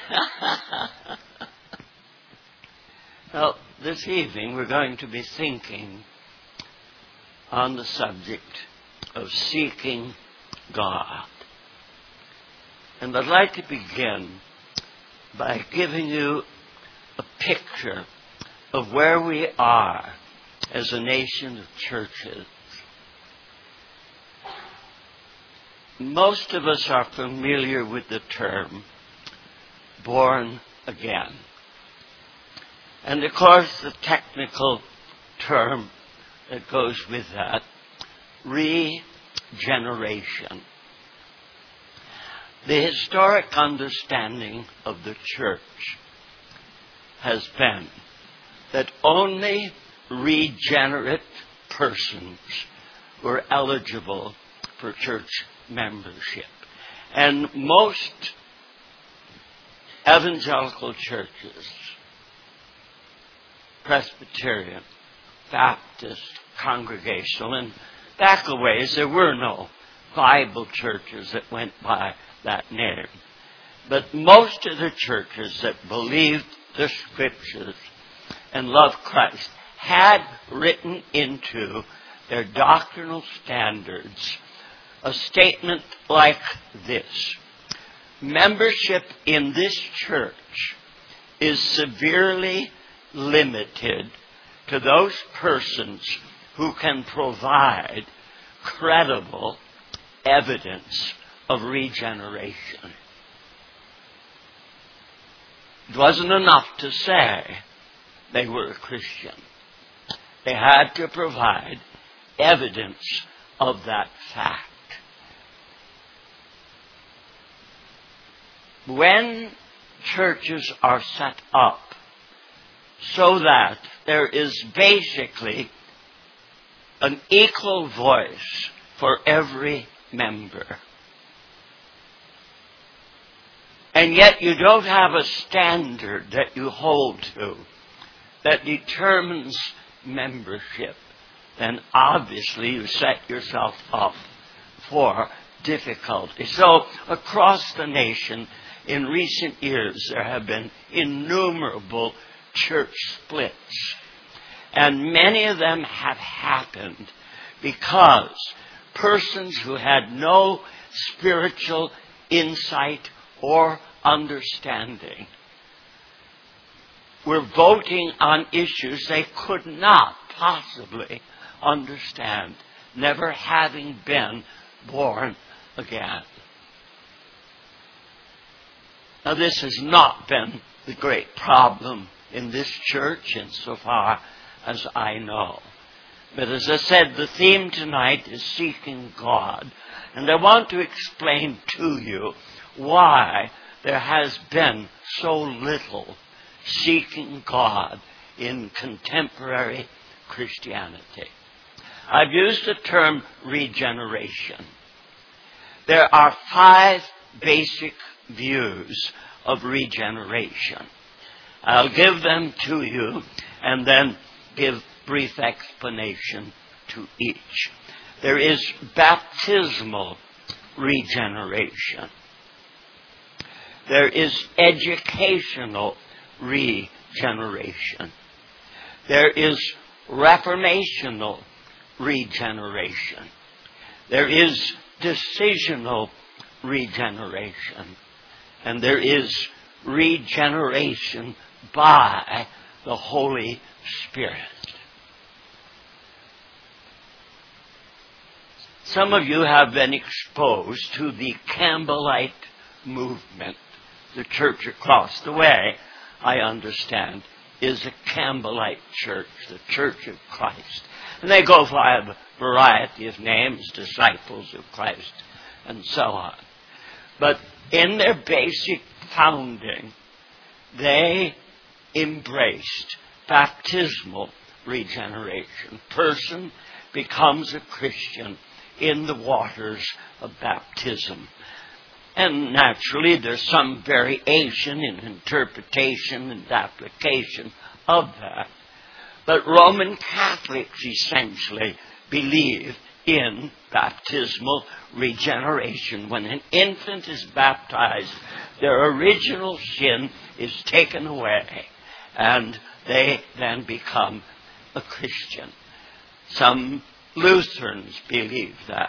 Well, this evening we're going to be thinking on the subject of seeking God. And I'd like to begin by giving you a picture of where we are as a nation of churches. Most of us are familiar with the term born again. And of course the technical term that goes with that, regeneration. The historic understanding of the church has been that only regenerate persons were eligible for church membership. And most evangelical churches, Presbyterian, Baptist, Congregational, and back a ways there were no Bible churches that went by that name. But most of the churches that believed the Scriptures and loved Christ had written into their doctrinal standards a statement like this: membership in this church is severely limited to those persons who can provide credible evidence of regeneration. It wasn't enough to say they were a Christian. They had to provide evidence of that fact. When churches are set up so that there is basically an equal voice for every member, and yet you don't have a standard that you hold to that determines membership, then obviously you set yourself up for difficulty. So across the nation, in recent years, there have been innumerable church splits. And many of them have happened because persons who had no spiritual insight or understanding were voting on issues they could not possibly understand, never having been born again. Now, this has not been the great problem in this church insofar as I know. But as I said, the theme tonight is seeking God. And I want to explain to you why there has been so little seeking God in contemporary Christianity. I've used the term regeneration. There are 5 basic views of regeneration. I'll give them to you and then give brief explanation to each. There is baptismal regeneration. There is educational regeneration. There is reformational regeneration. There is decisional regeneration. And there is regeneration by the Holy Spirit. Some of you have been exposed to the Campbellite movement. The church across the way, I understand, is a Campbellite church, the Church of Christ. And they go by a variety of names, Disciples of Christ, and so on. But in their basic founding, they embraced baptismal regeneration. Person becomes a Christian in the waters of baptism. And naturally, there's some variation in interpretation and application of that. But Roman Catholics essentially believe in baptismal regeneration. When an infant is baptized, their original sin is taken away, and they then become a Christian. Some Lutherans believe that.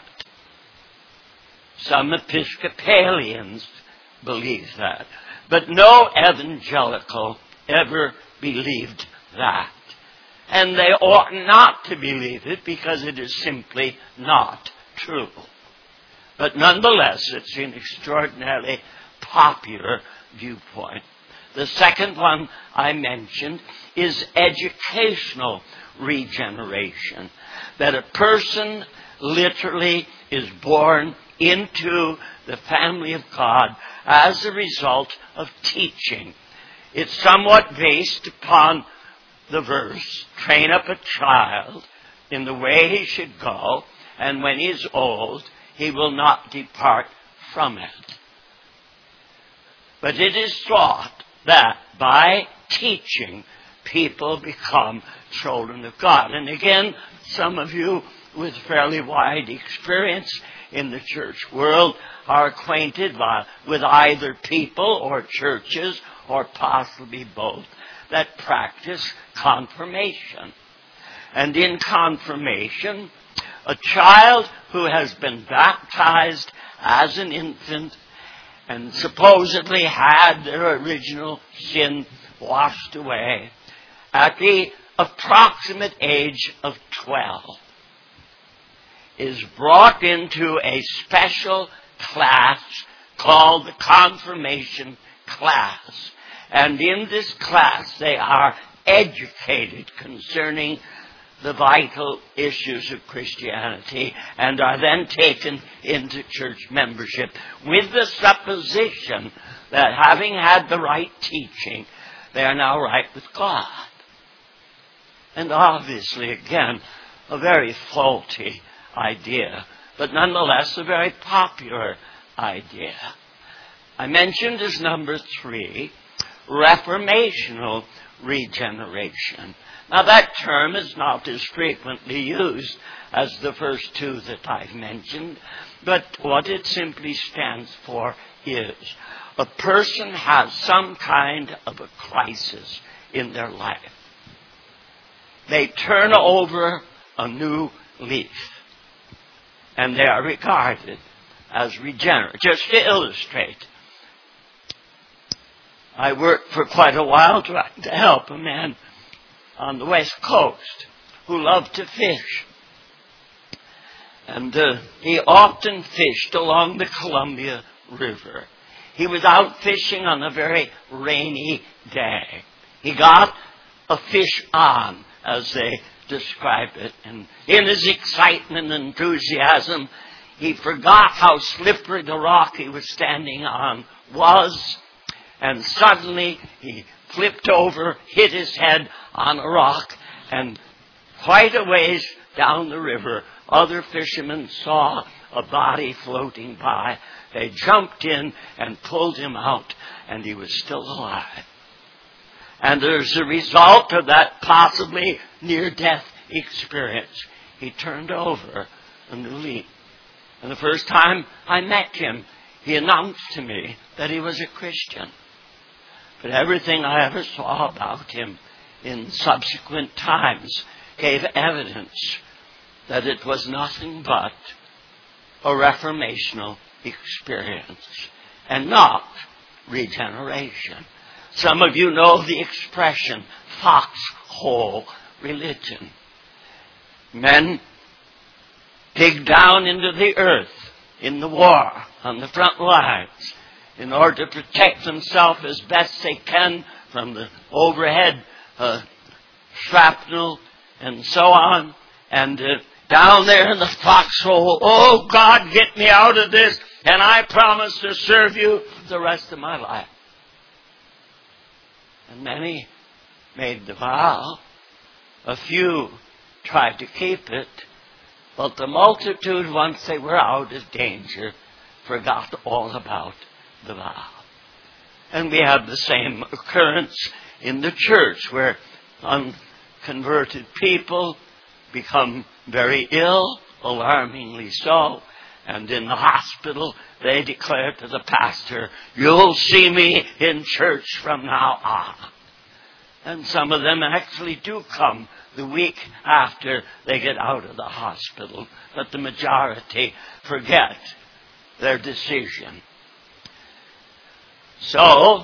Some Episcopalians believe that. But no evangelical ever believed that. And they ought not to believe it because it is simply not true. But nonetheless, it's an extraordinarily popular viewpoint. The second one I mentioned is educational regeneration. That a person literally is born into the family of God as a result of teaching. It's somewhat based upon the verse, train up a child in the way he should go, and when he is old, he will not depart from it. But it is thought that by teaching, people become children of God. And again, some of you with fairly wide experience in the church world are acquainted with either people or churches, or possibly both, that practice confirmation. And in confirmation, a child who has been baptized as an infant and supposedly had their original sin washed away at the approximate age of 12 is brought into a special class called the confirmation class. And in this class, they are educated concerning the vital issues of Christianity and are then taken into church membership with the supposition that having had the right teaching, they are now right with God. And obviously, again, a very faulty idea, but nonetheless a very popular idea. I mentioned as number 3, reformational regeneration. Now that term is not as frequently used as the first two that I've mentioned, but what it simply stands for is a person has some kind of a crisis in their life. They turn over a new leaf, and they are regarded as regenerate. Just to illustrate, I worked for quite a while trying to help a man on the West Coast who loved to fish. And he often fished along the Columbia River. He was out fishing on a very rainy day. He got a fish on, as they describe it. And in his excitement and enthusiasm, he forgot how slippery the rock he was standing on was. And suddenly he flipped over, hit his head on a rock, and quite a ways down the river, other fishermen saw a body floating by. They jumped in and pulled him out, and he was still alive. And as a result of that possibly near-death experience, he turned over a new leaf. And the first time I met him, he announced to me that he was a Christian. But everything I ever saw about him in subsequent times gave evidence that it was nothing but a reformational experience and not regeneration. Some of you know the expression foxhole religion. Men dig down into the earth in the war on the front lines in order to protect themselves as best they can from the overhead shrapnel and so on. And down there in the foxhole, oh God, get me out of this, and I promise to serve you the rest of my life. And many made the vow. A few tried to keep it. But the multitude, once they were out of danger, forgot all about the vow. And we have the same occurrence in the church, where unconverted people become very ill alarmingly so. And in the hospital, they declare to the pastor, "You'll see me in church from now on." And some of them actually do come the week after they get out of the hospital. But the majority forget their decision. So,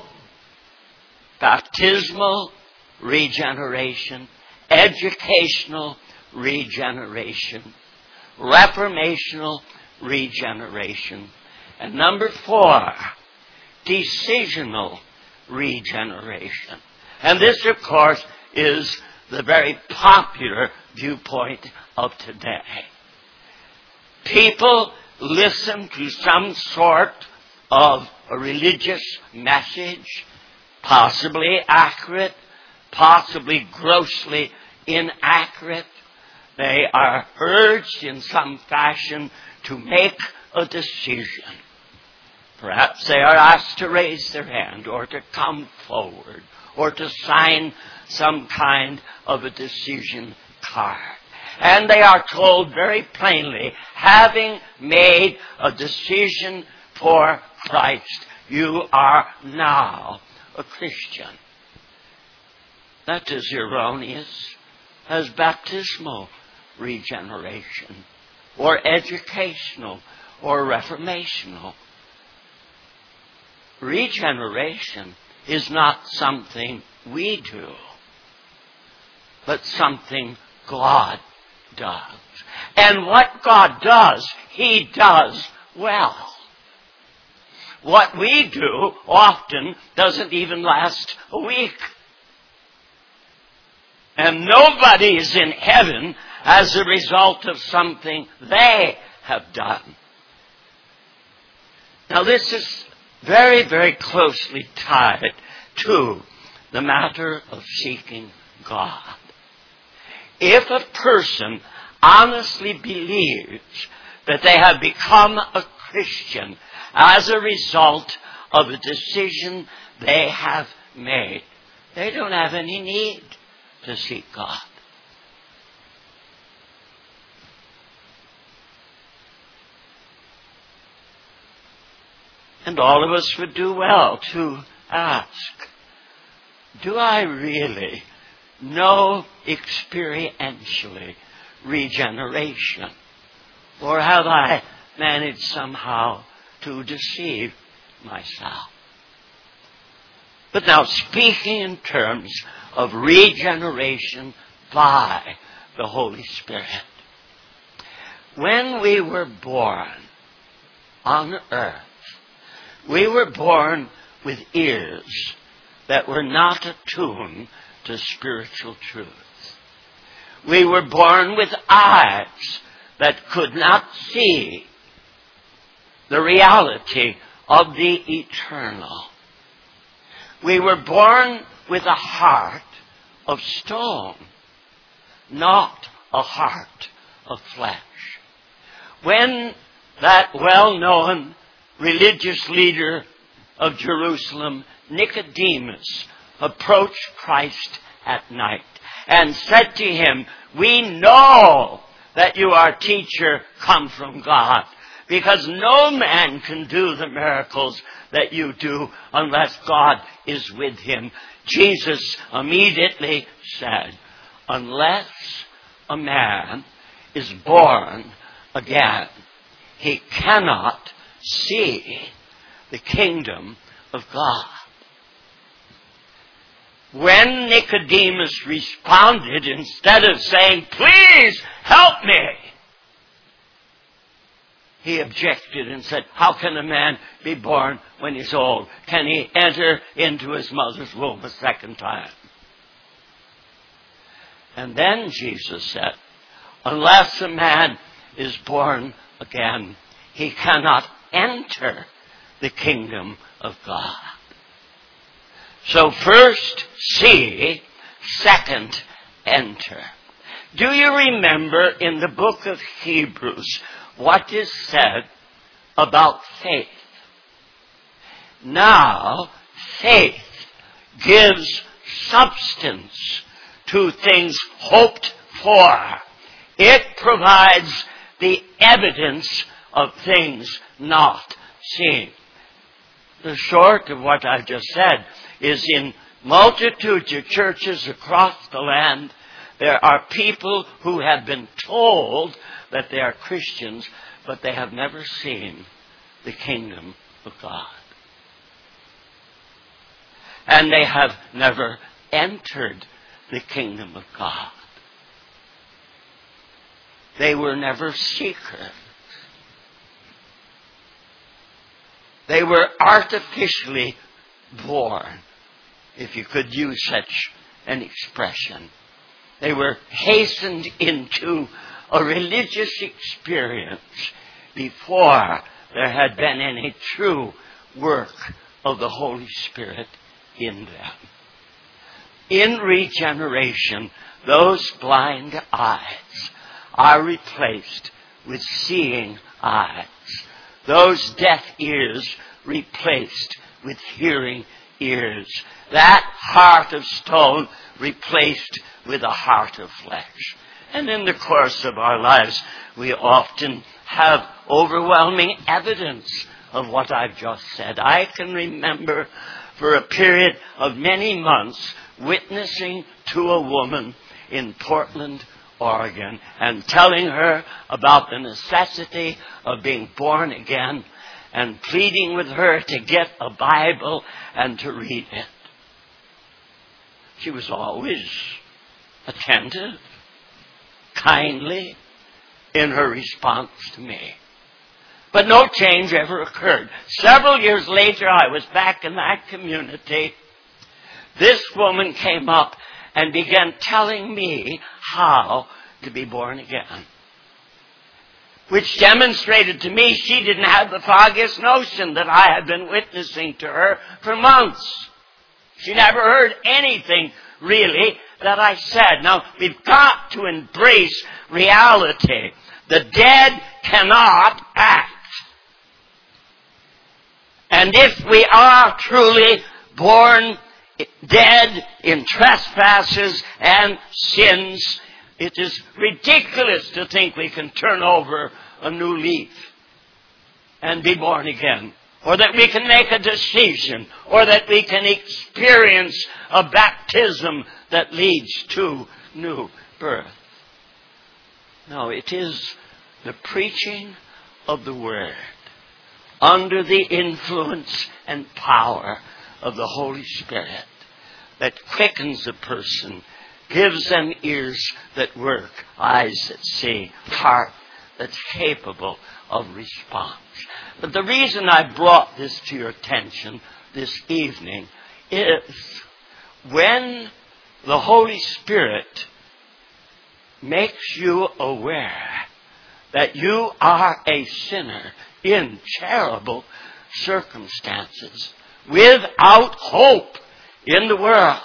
baptismal regeneration, educational regeneration, reformational regeneration, and number 4, decisional regeneration. And this, of course, is the very popular viewpoint of today. People listen to some sort of a religious message, possibly accurate, possibly grossly inaccurate. They are urged in some fashion to make a decision. Perhaps they are asked to raise their hand or to come forward or to sign some kind of a decision card. And they are told very plainly, having made a decision for Christ, you are now a Christian. That is erroneous as baptismal regeneration or educational or reformational. Regeneration is not something we do, but something God does. And what God does, He does well. What we do often doesn't even last a week. And nobody is in heaven as a result of something they have done. Now this is very, very closely tied to the matter of seeking God. If a person honestly believes that they have become a Christian as a result of a decision they have made, they don't have any need to seek God. And all of us would do well to ask, do I really know experientially regeneration? Or have I managed somehow to deceive myself? But now, speaking in terms of regeneration by the Holy Spirit, when we were born on earth, we were born with ears that were not attuned to spiritual truth. We were born with eyes that could not see the reality of the eternal. We were born with a heart of stone, not a heart of flesh. When that well-known religious leader of Jerusalem, Nicodemus, approached Christ at night and said to him, "We know that you are a teacher come from God, because no man can do the miracles that you do unless God is with him." Jesus immediately said, "Unless a man is born again, he cannot see the kingdom of God." When Nicodemus responded, instead of saying, "Please help me," he objected and said, "How can a man be born when he's old? Can he enter into his mother's womb a second time?" And then Jesus said, "Unless a man is born again, he cannot enter the kingdom of God." So first, see, second, enter. Do you remember in the book of Hebrews what is said about faith? Now, faith gives substance to things hoped for. It provides the evidence of things not seen. The short of what I've just said is in multitudes of churches across the land, there are people who have been told that they are Christians, but they have never seen the kingdom of God. And they have never entered the kingdom of God. They were never seekers. They were artificially born, if you could use such an expression. They were hastened into a religious experience before there had been any true work of the Holy Spirit in them. In regeneration, those blind eyes are replaced with seeing eyes. Those deaf ears replaced with hearing ears. That heart of stone replaced with a heart of flesh. And in the course of our lives, we often have overwhelming evidence of what I've just said. I can remember for a period of many months witnessing to a woman in Portland, Oregon, and telling her about the necessity of being born again and pleading with her to get a Bible and to read it. She was always attentive, kindly in her response to me. But no change ever occurred. Several years later, I was back in that community. This woman came up and began telling me how to be born again, which demonstrated to me she didn't have the foggiest notion that I had been witnessing to her for months. She never heard anything, really, that I said. Now, we've got to embrace reality. The dead cannot act. And if we are truly born dead in trespasses and sins, it is ridiculous to think we can turn over a new leaf and be born again, or that we can make a decision, or that we can experience a baptism that leads to new birth. No, it is the preaching of the Word under the influence and power of the Holy Spirit that quickens a person, gives them ears that work, eyes that see, heart that's capable of response. But the reason I brought this to your attention this evening is when the Holy Spirit makes you aware that you are a sinner in terrible circumstances, without hope in the world,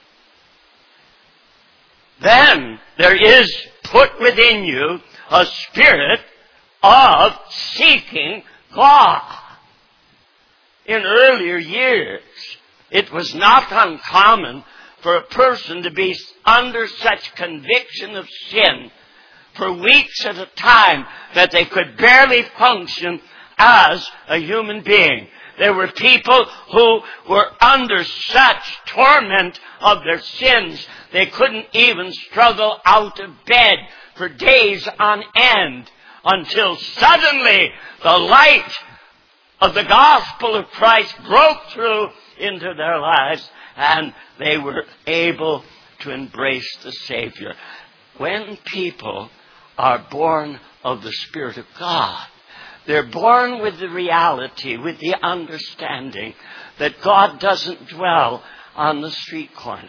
then there is put within you a spirit of seeking God. In earlier years, it was not uncommon for a person to be under such conviction of sin for weeks at a time that they could barely function as a human being. There were people who were under such torment of their sins, they couldn't even struggle out of bed for days on end, until suddenly the light of the gospel of Christ broke through into their lives, and they were able to embrace the Savior. When people are born of the Spirit of God, they're born with the reality, with the understanding that God doesn't dwell on the street corner.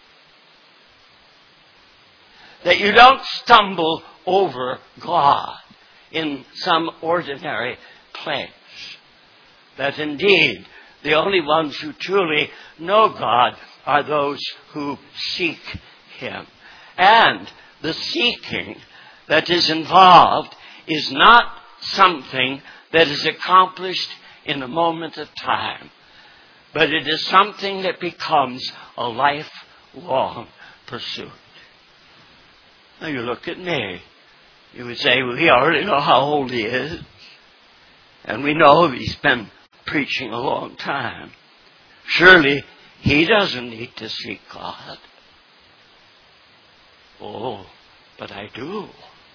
That you don't stumble over God in some ordinary place. That indeed, the only ones who truly know God are those who seek Him. And the seeking that is involved is not something that is accomplished in a moment of time, but it is something that becomes a lifelong pursuit. Now you look at me. You would say, we already know how old he is. And we know he's been preaching a long time. Surely he doesn't need to seek God. Oh, but I do.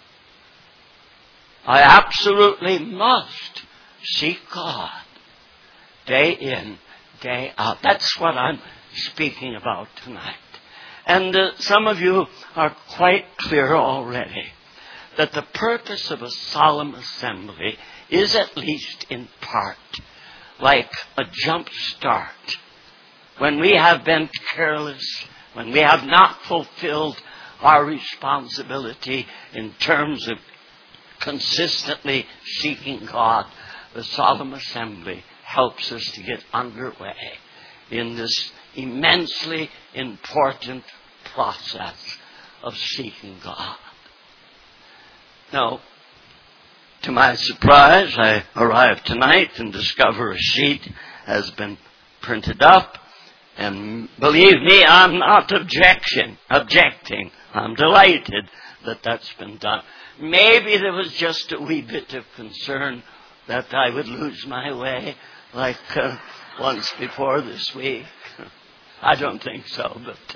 I absolutely must seek God day in, day out. That's what I'm speaking about tonight. And some of you are quite clear already that the purpose of a solemn assembly is, at least in part, like a jump start. When we have been careless, when we have not fulfilled our responsibility in terms of consistently seeking God, the solemn assembly helps us to get underway in this immensely important process of seeking God. Now, to my surprise, I arrived tonight and discover a sheet has been printed up. And believe me, I'm not objecting. I'm delighted that that's been done. Maybe there was just a wee bit of concern that I would lose my way, like once before this week. I don't think so,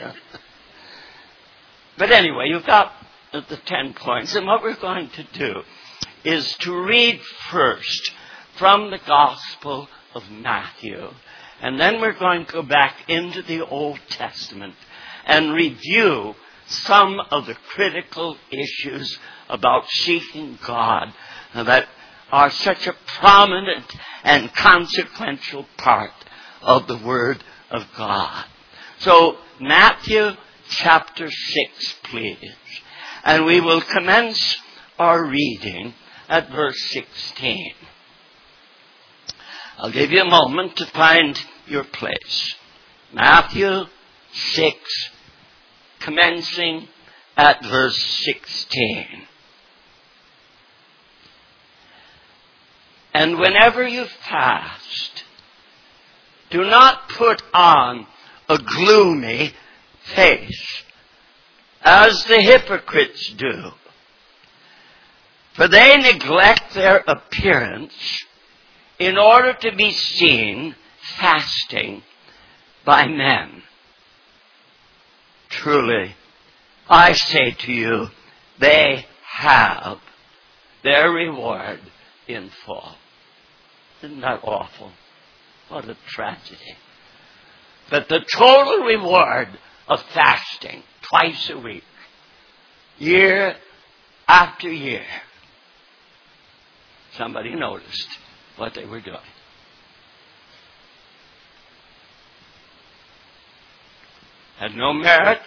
but anyway, you've got the 10 points. And what we're going to do is to read first from the Gospel of Matthew. And then we're going to go back into the Old Testament and review some of the critical issues about seeking God that are such a prominent and consequential part of the Word of God. So, Matthew chapter 6, please. And we will commence our reading at verse 16. I'll give you a moment to find your place. Matthew 6, commencing at verse 16. And whenever you fast, do not put on a gloomy face, as the hypocrites do. For they neglect their appearance in order to be seen fasting by men. Truly, I say to you, they have their reward in full. Isn't that awful? What a tragedy. But the total reward of fasting twice a week, year after year, somebody noticed what they were doing. Had no merit.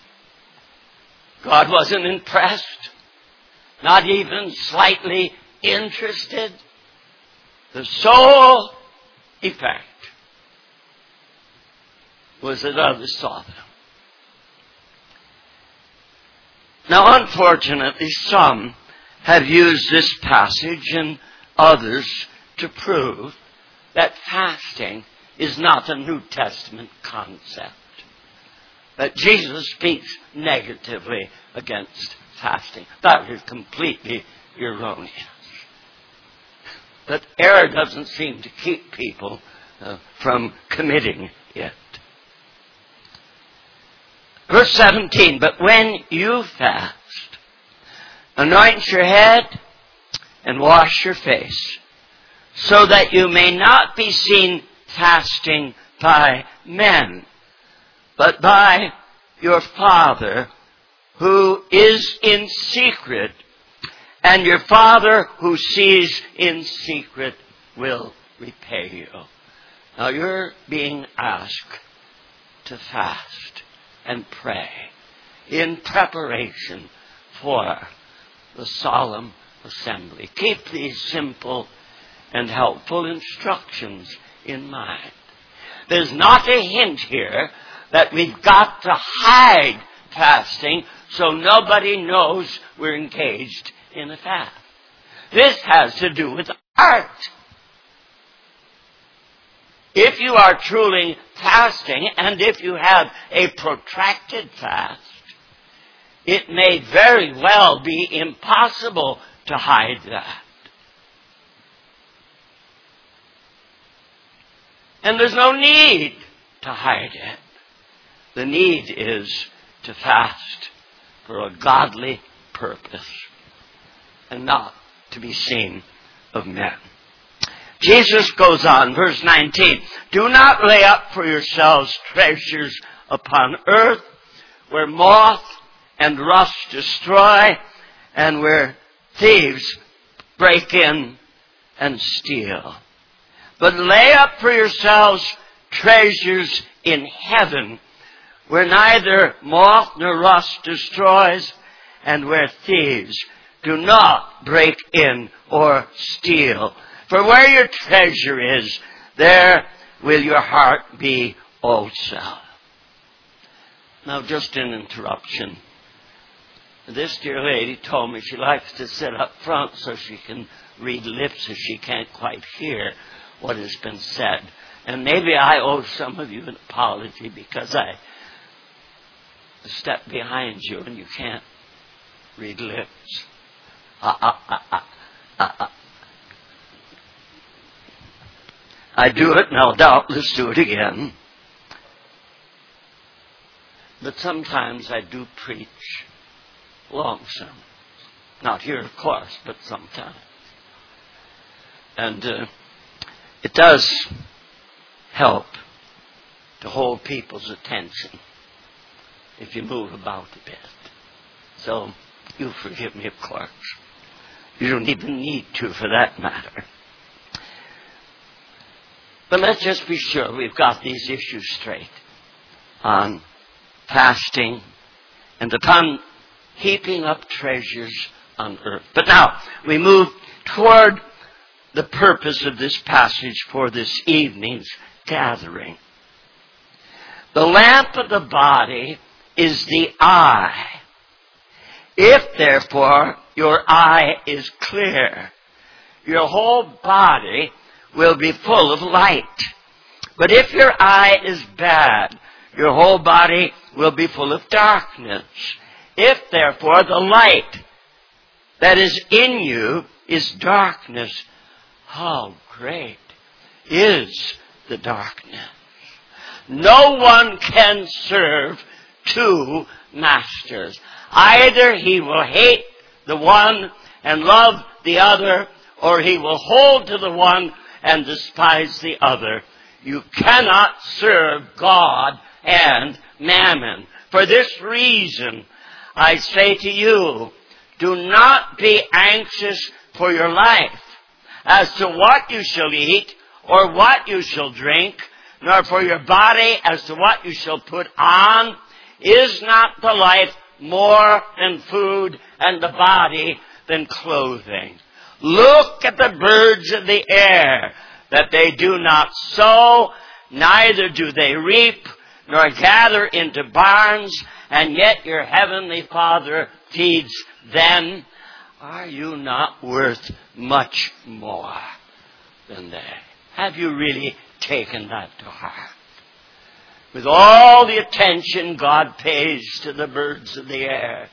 God wasn't impressed. Not even slightly interested. The sole effect was that others saw them. Now, unfortunately, some have used this passage and others to prove that fasting is not a New Testament concept. That Jesus speaks negatively against fasting. That is completely erroneous. That error doesn't seem to keep people from committing it. Verse 17, but when you fast, anoint your head and wash your face, so that you may not be seen fasting by men, but by your Father who is in secret, and your Father who sees in secret will repay you. Now you're being asked to fast and pray in preparation for the solemn assembly. Keep these simple and helpful instructions in mind. There's not a hint here that we've got to hide fasting so nobody knows we're engaged in a fast. This has to do with art. If you are truly fasting, and if you have a protracted fast, it may very well be impossible to hide that. And there's no need to hide it. The need is to fast for a godly purpose and not to be seen of men. Jesus goes on, verse 19, do not lay up for yourselves treasures upon earth, where moth and rust destroy, and where thieves break in and steal. But lay up for yourselves treasures in heaven, where neither moth nor rust destroys, and where thieves do not break in or steal. For where your treasure is, there will your heart be also. Now, just an interruption. This dear lady told me she likes to sit up front so she can read lips if she can't quite hear what has been said. And maybe I owe some of you an apology because I stepped behind you and you can't read lips. I do it and I'll doubtless do it again. But sometimes I do preach long sermons. Not here, of course, but sometimes. And it does help to hold people's attention if you move about a bit. So, you forgive me, of course. You don't even need to for that matter. But let's just be sure we've got these issues straight on fasting and upon heaping up treasures on earth. But now, we move toward the purpose of this passage for this evening's gathering. The lamp of the body is the eye. If, therefore, your eye is clear, your whole body will be full of light. But if your eye is bad, your whole body will be full of darkness. If, therefore, the light that is in you is darkness, how great is the darkness? No one can serve two masters. Either he will hate the one and love the other, or he will hold to the one and despise the other. You cannot serve God and mammon. For this reason, I say to you, do not be anxious for your life, as to what you shall eat or what you shall drink, nor for your body as to what you shall put on. Is not the life more than food, and the body than clothing? Look at the birds of the air, that they do not sow, neither do they reap, nor gather into barns, and yet your heavenly Father feeds them. Are you not worth much more than they? Have you really taken that to heart? With all the attention God pays to the birds of the air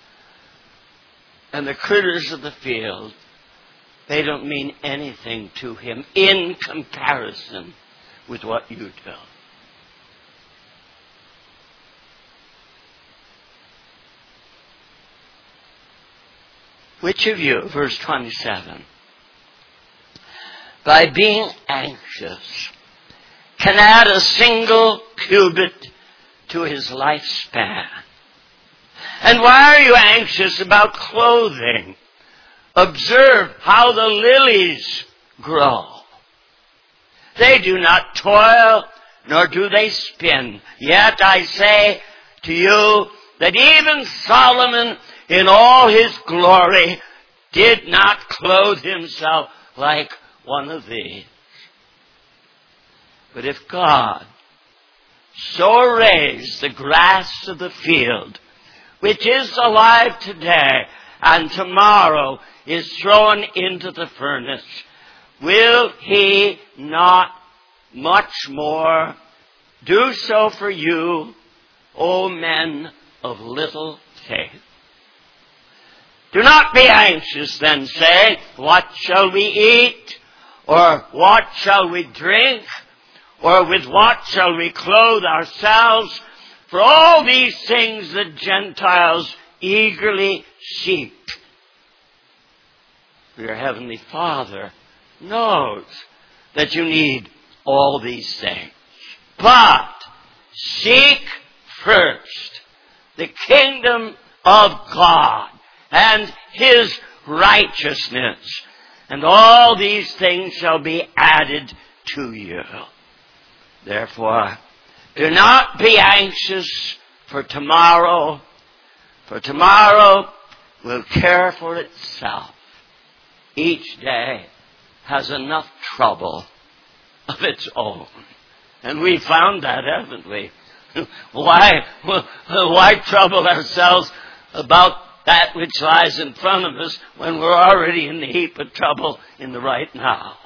and the critters of the field, they don't mean anything to him in comparison with what you do. Which of you, verse 27, by being anxious, can add a single cubit to his lifespan? And why are you anxious about clothing? Observe how the lilies grow. They do not toil, nor do they spin. Yet I say to you that even Solomon in all his glory did not clothe himself like one of these. But if God so arrays the grass of the field, which is alive today and tomorrow is thrown into the furnace, will he not much more do so for you, O men of little faith? Do not be anxious then, saying, what shall we eat? Or what shall we drink? Or with what shall we clothe ourselves? For all these things the Gentiles eagerly seek. Your Heavenly Father knows that you need all these things. But seek first the kingdom of God and His righteousness, and all these things shall be added to you. Therefore, do not be anxious for tomorrow will care for itself. Each day has enough trouble of its own. And we found that, haven't we? Why trouble ourselves about that which lies in front of us when we're already in the heap of trouble in the right now?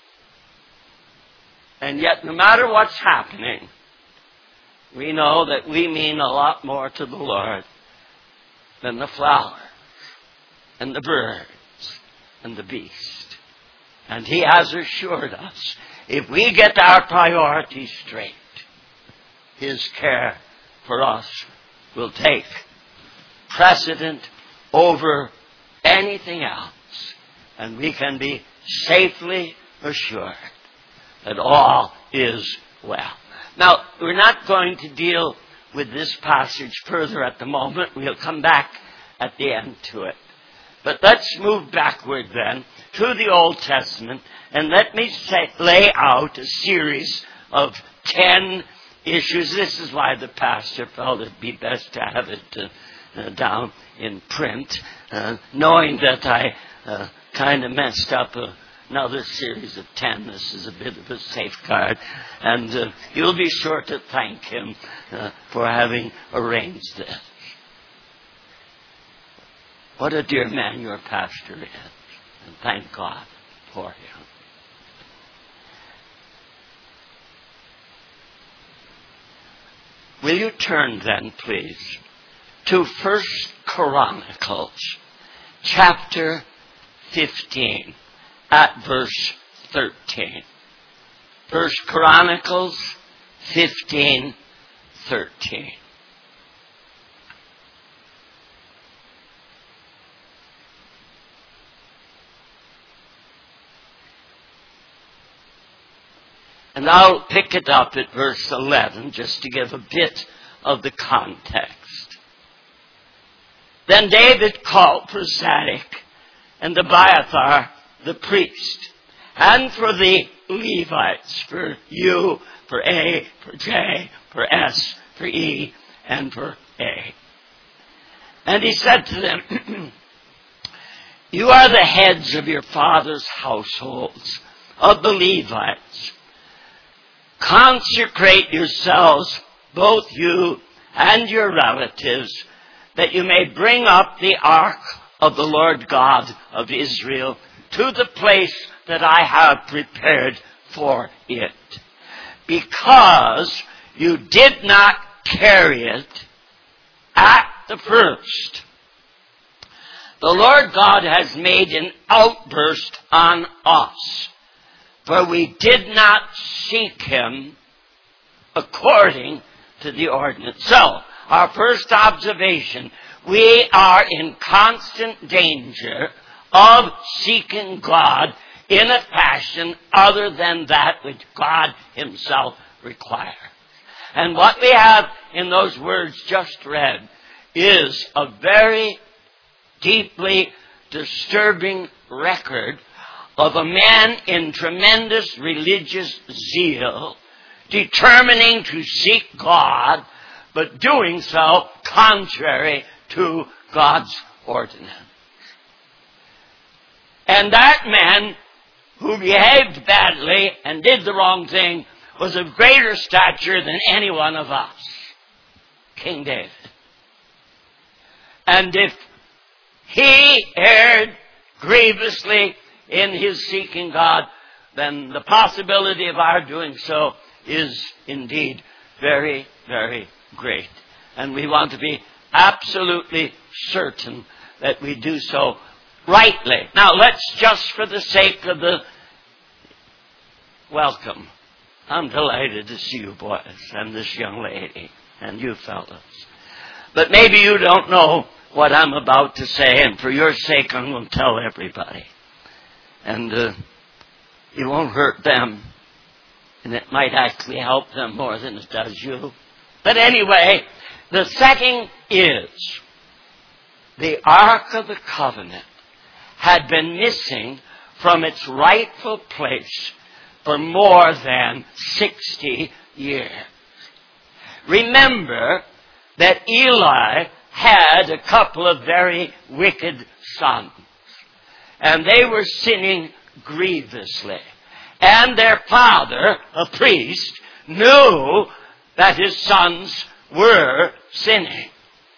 And yet, no matter what's happening, we know that we mean a lot more to the Lord than the flowers and the birds and the beast. And He has assured us, if we get our priorities straight, His care for us will take precedent over anything else. And we can be safely assured that all is well. Now, we're not going to deal with this passage further at the moment. We'll come back at the end to it. But let's move backward then to the Old Testament, and let me lay out a series of 10 issues. This is why the pastor felt it'd be best to have it down in print, knowing that I kind of messed up another series of 10. This is a bit of a safeguard, and you'll be sure to thank him for having arranged this. What a dear man your pastor is, and thank God for him. Will you turn then, please, to 1 Chronicles, chapter 15, at verse 13. 1 Chronicles 15, 13. And I'll pick it up at verse 11 just to give a bit of the context. Then David called for Zadok and Abiathar the priest, and for the Levites, for U, for A, for J, for S, for E, and for A. And he said to them, you are the heads of your father's households, of the Levites. Consecrate yourselves, both you and your relatives, that you may bring up the ark of the Lord God of Israel to the place that I have prepared for it. Because you did not carry it at the first. The Lord God has made an outburst on us, for we did not seek Him according to the ordinance. So, our first observation, we are in constant danger of seeking God in a fashion other than that which God Himself requires. And what we have in those words just read is a very deeply disturbing record of a man in tremendous religious zeal, determining to seek God, but doing so contrary to God's ordinance. And that man who behaved badly and did the wrong thing was of greater stature than any one of us, King David. And if he erred grievously in his seeking God, then the possibility of our doing so is indeed very, very great. And we want to be absolutely certain that we do so rightly. Now let's just for the sake of the welcome. I'm delighted to see you boys and this young lady and you fellas. But maybe you don't know what I'm about to say, and for your sake I'm going to tell everybody. And it won't hurt them, and it might actually help them more than it does you. But anyway, the setting is the Ark of the Covenant had been missing from its rightful place for more than 60 years. Remember that Eli had a couple of very wicked sons, and they were sinning grievously. And their father, a priest, knew that his sons were sinning.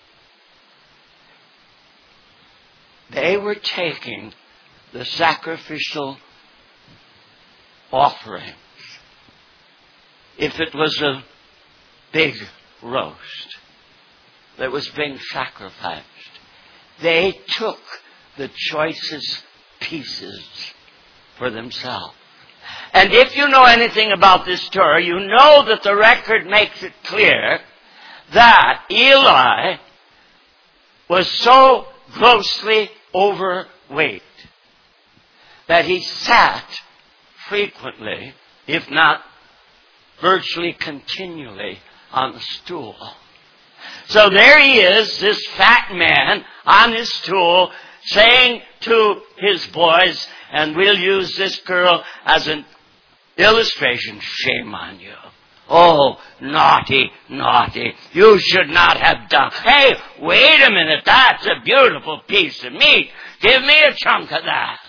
They were taking the sacrificial offerings. If it was a big roast that was being sacrificed, they took the choicest pieces for themselves. And if you know anything about this story, you know that the record makes it clear that Eli was so grossly overweight that he sat frequently, if not virtually continually, on the stool. So there he is, this fat man on his stool, saying to his boys, and we'll use this girl as an illustration, shame on you. Oh, naughty, naughty. You should not have done. Hey, wait a minute. That's a beautiful piece of meat. Give me a chunk of that.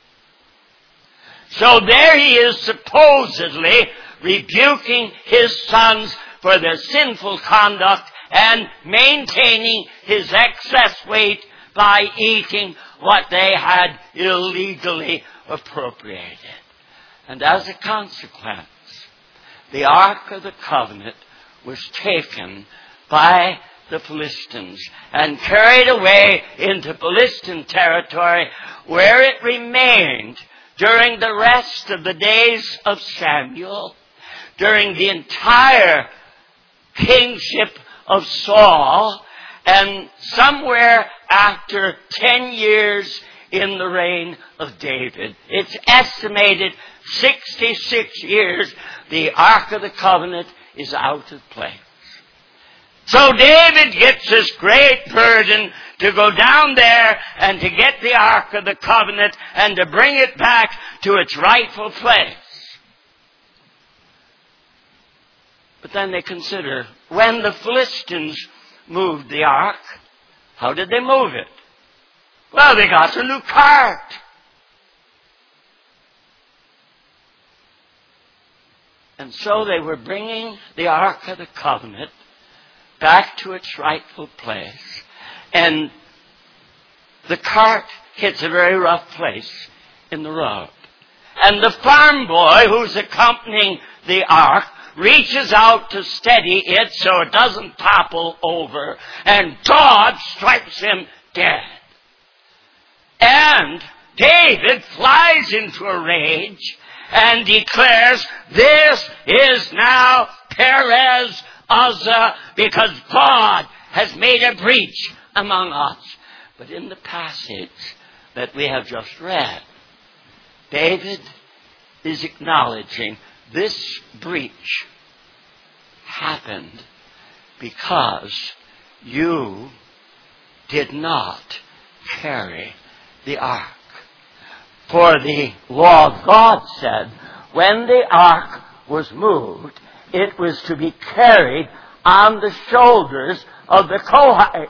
So there he is supposedly rebuking his sons for their sinful conduct and maintaining his excess weight by eating what they had illegally appropriated. And as a consequence, the Ark of the Covenant was taken by the Philistines and carried away into Philistine territory, where it remained during the rest of the days of Samuel, during the entire kingship of Saul, and somewhere after 10 years in the reign of David. It's estimated 66 years the Ark of the Covenant is out of place. So David gets this great burden to go down there and to get the Ark of the Covenant and to bring it back to its rightful place. But then they consider, when the Philistines moved the Ark, how did they move it? Well, they got a new cart. And so they were bringing the Ark of the Covenant back to its rightful place. And the cart hits a very rough place in the road. And the farm boy who's accompanying the Ark reaches out to steady it so it doesn't topple over, and God strikes him dead. And David flies into a rage and declares, this is now Perez Uzzah, because God has made a breach among us. But in the passage that we have just read, David is acknowledging this breach happened because you did not carry the ark. For the law of God said, when the ark was moved, it was to be carried on the shoulders of the Kohathites.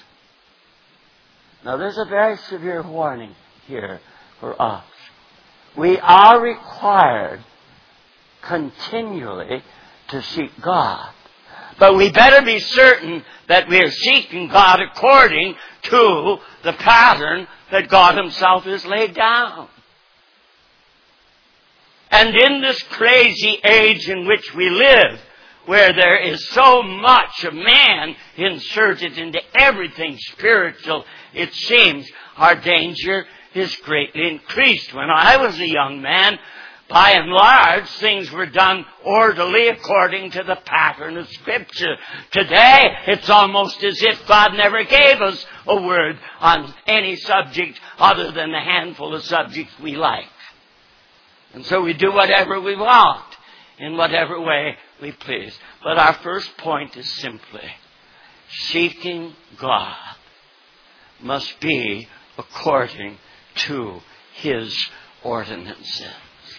Now there's a very severe warning here for us. We are required continually to seek God. But we better be certain that we are seeking God according to the pattern that God Himself has laid down. And in this crazy age in which we live, where there is so much of man inserted into everything spiritual, it seems our danger is greatly increased. When I was a young man, by and large, things were done orderly according to the pattern of Scripture. Today, it's almost as if God never gave us a word on any subject other than the handful of subjects we like. And so we do whatever we want, in whatever way we please. But our first point is simply, seeking God must be according to His ordinances.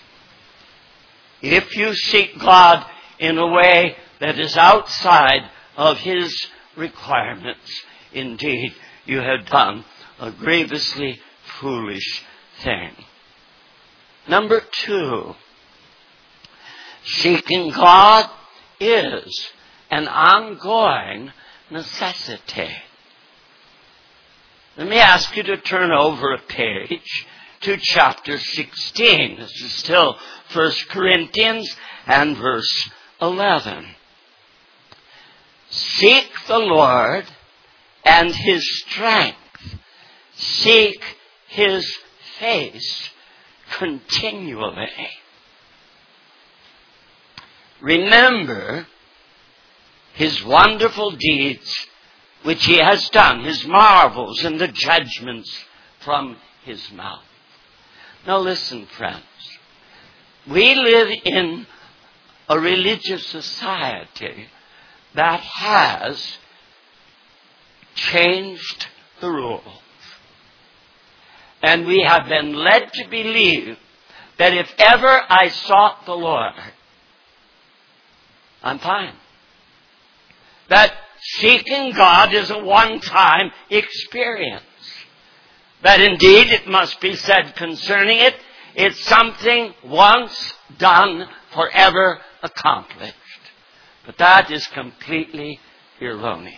If you seek God in a way that is outside of His requirements, indeed, you have done a grievously foolish thing. Number 2, seeking God is an ongoing necessity. Let me ask you to turn over a page to chapter 16. This is still 1 Corinthians and verse 11. Seek the Lord and His strength. Seek His face continually. Remember His wonderful deeds which He has done, His marvels and the judgments from His mouth. Now listen, friends. We live in a religious society that has changed the rules. And we have been led to believe that if ever I sought the Lord, I'm fine. That seeking God is a one-time experience. That indeed, it must be said concerning it, it's something once done, forever accomplished. But that is completely erroneous.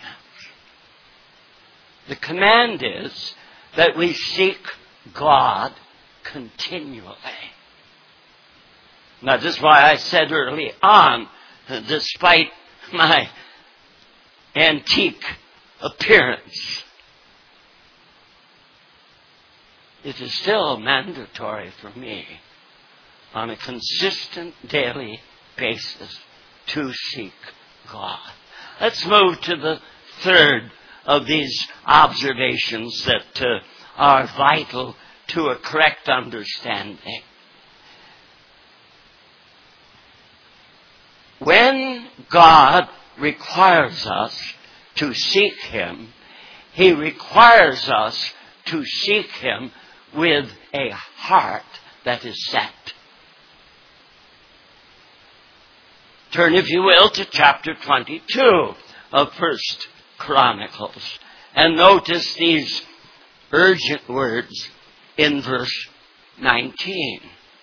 The command is that we seek God continually. Now, this is why I said early on, despite my antique appearance, it is still mandatory for me on a consistent daily basis to seek God. Let's move to the third of these observations that are vital to a correct understanding. When God requires us to seek Him, He requires us to seek Him with a heart that is set. Turn, if you will, to chapter 22 of 1 Chronicles and notice these urgent words in verse 19.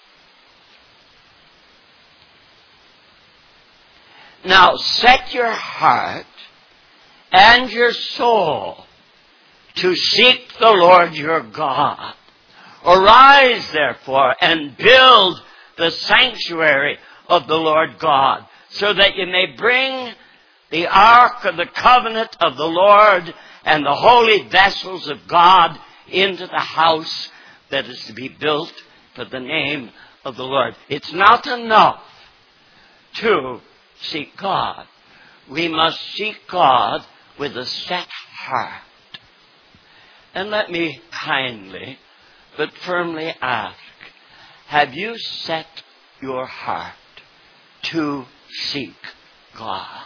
Now set your heart and your soul to seek the Lord your God. Arise, therefore, and build the sanctuary of the Lord God, so that you may bring the ark of the covenant of the Lord and the holy vessels of God into the house that is to be built for the name of the Lord. It's not enough to seek God. We must seek God with a set heart. And let me kindly but firmly ask, have you set your heart to seek God?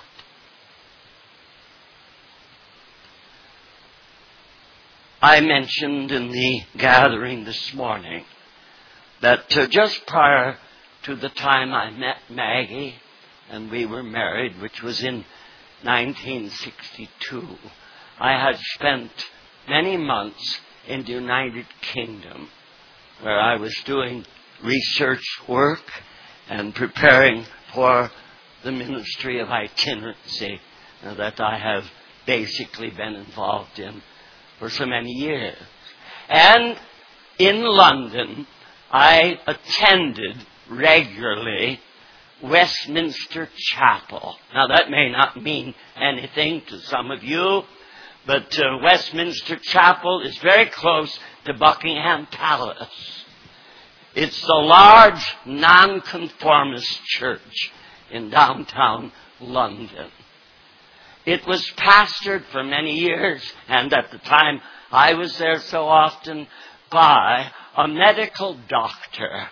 I mentioned in the gathering this morning that just prior to the time I met Maggie and we were married, which was in 1962, I had spent many months in the United Kingdom, where I was doing research work and preparing for the ministry of itinerancy that I have basically been involved in for so many years. And in London, I attended regularly Westminster Chapel. Now that may not mean anything to some of you, but Westminster Chapel is very close to Buckingham Palace. It's the large nonconformist church in downtown London. It was pastored for many years, and at the time I was there so often, by a medical doctor,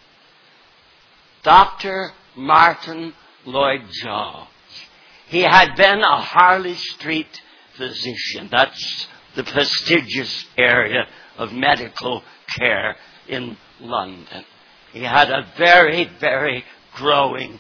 Dr. Martin Lloyd-Jones. He had been a Harley Street physician. That's the prestigious area of medical care in London. He had a very, very growing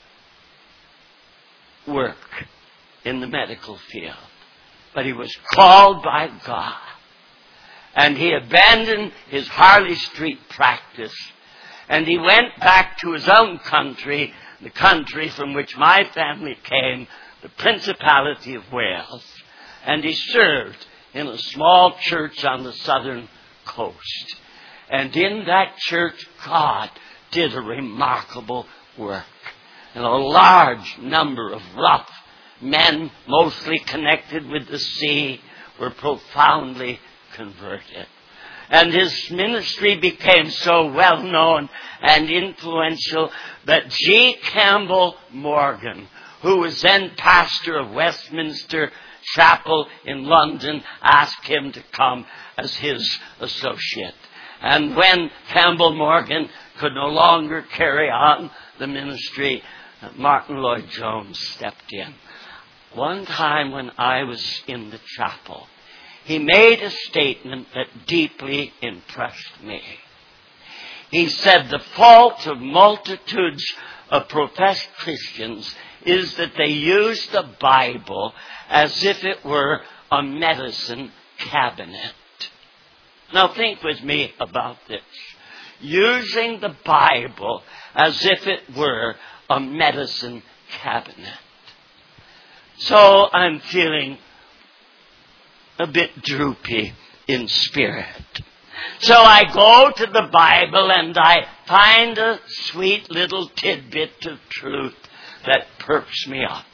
work in the medical field. But he was called by God. And he abandoned his Harley Street practice. And he went back to his own country, the country from which my family came, the Principality of Wales. And he served in a small church on the southern coast. And in that church, God did a remarkable work. And a large number of rough men, mostly connected with the sea, were profoundly converted. And his ministry became so well known and influential that G. Campbell Morgan, who was then pastor of Westminster Chapel in London, asked him to come as his associate. And when Campbell Morgan could no longer carry on the ministry, Martin Lloyd-Jones stepped in. One time when I was in the chapel, he made a statement that deeply impressed me. He said the fault of multitudes of professed Christians is that they use the Bible as if it were a medicine cabinet. Now think with me about this. Using the Bible as if it were a medicine cabinet. So I'm feeling a bit droopy in spirit. So I go to the Bible and I find a sweet little tidbit of truth that perks me up.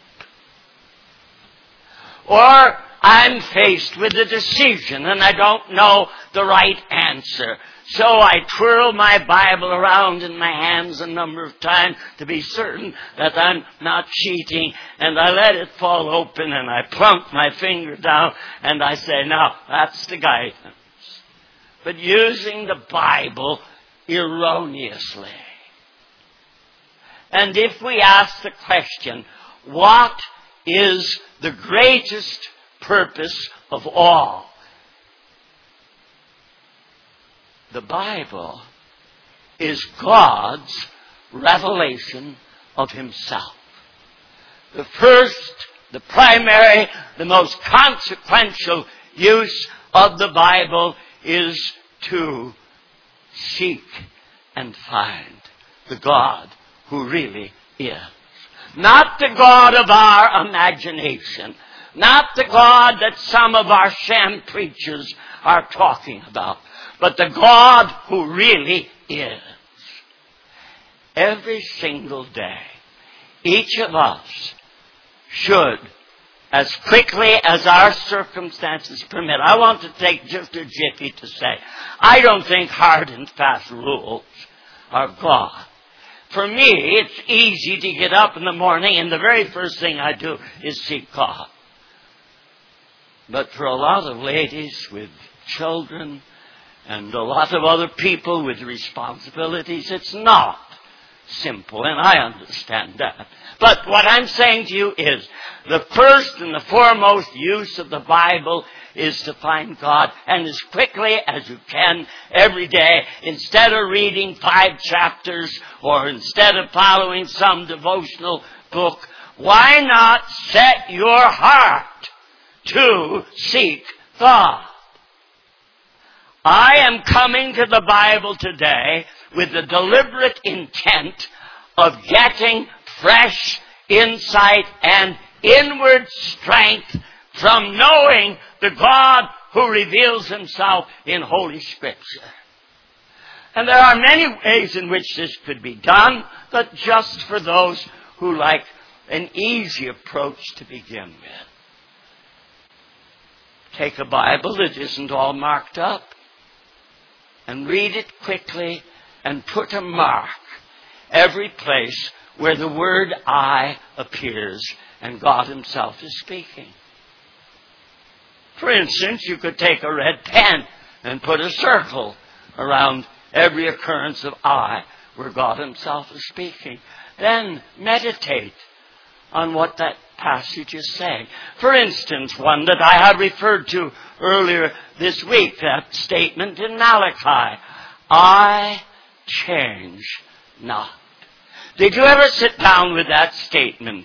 Or I'm faced with a decision and I don't know the right answer. So I twirl my Bible around in my hands a number of times to be certain that I'm not cheating. And I let it fall open and I plunk my finger down and I say, now, that's the guidance. But using the Bible erroneously. And if we ask the question, what is the greatest purpose of all? The Bible is God's revelation of Himself. The first, the primary, the most consequential use of the Bible is to seek and find the God who really is. Not the God of our imagination. Not the God that some of our sham preachers are talking about. But the God who really is. Every single day, each of us should, as quickly as our circumstances permit. I want to take just a jiffy to say, I don't think hard and fast rules are God. For me, it's easy to get up in the morning and the very first thing I do is seek God. But for a lot of ladies with children and a lot of other people with responsibilities, it's not simple, and I understand that. But what I'm saying to you is, the first and the foremost use of the Bible is to find God, and as quickly as you can every day, instead of reading 5 chapters or instead of following some devotional book, why not set your heart to seek God? I am coming to the Bible today with the deliberate intent of getting fresh insight and inward strength from knowing the God who reveals Himself in Holy Scripture. And there are many ways in which this could be done, but just for those who like an easy approach to begin with. Take a Bible that isn't all marked up and read it quickly and put a mark every place where the word I appears and God himself is speaking. For instance, you could take a red pen and put a circle around every occurrence of I where God himself is speaking. Then meditate on what that passage is saying. For instance, one that I have referred to earlier this week, that statement in Malachi, I change not. Did you ever sit down with that statement